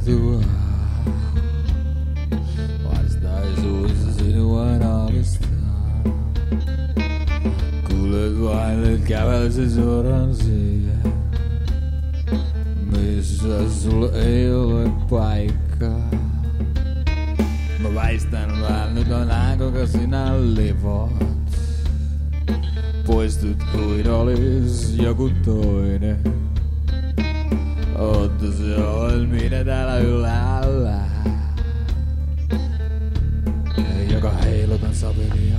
tua. Vastaisuus sinua aavistaa. Kuulet vain nyt kävelsi suoraan siihen, missä sulla ei ole paikkaa. Mä väistän vähän nyt on näin, kuinka sinä livot. Poistut kuin olis joku toinen. Otta se on minä täällä ylhäällä, joka heilutan savelia.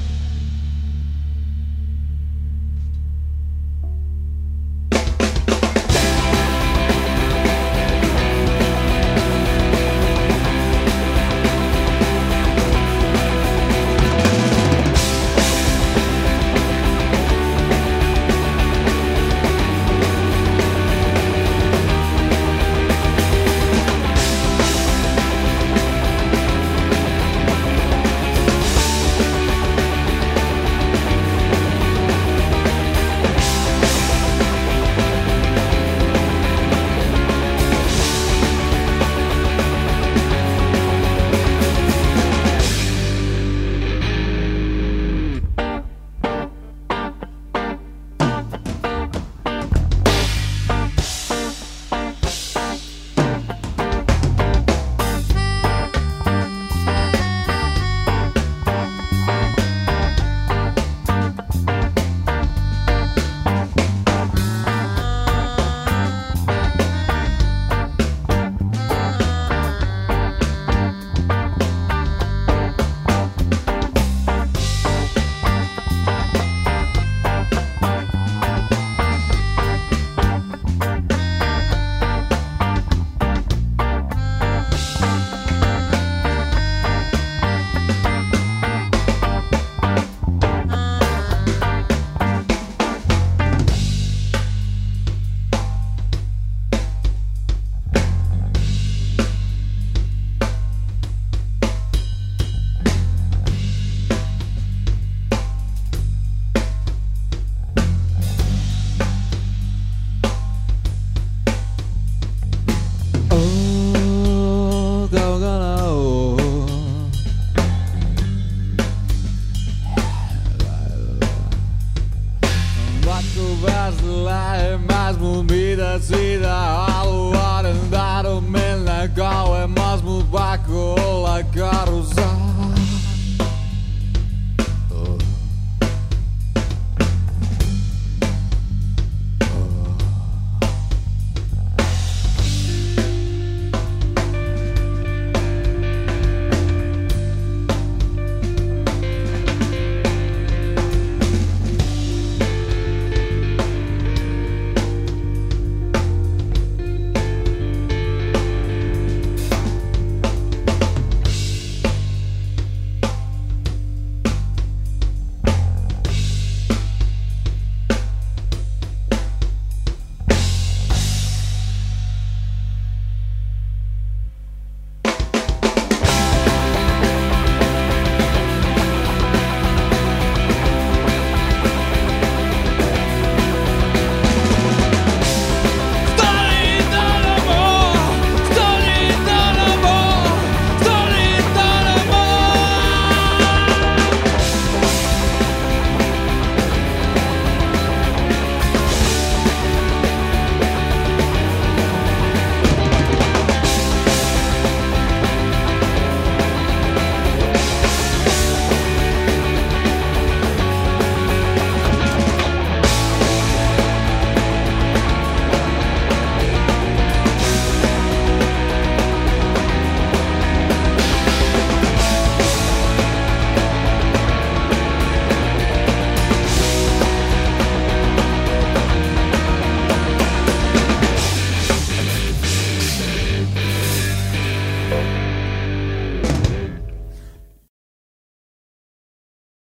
Lähemmäs mut mitä siitä haluan, en tahdo mennä kauemmas, mut pakko olla karussa.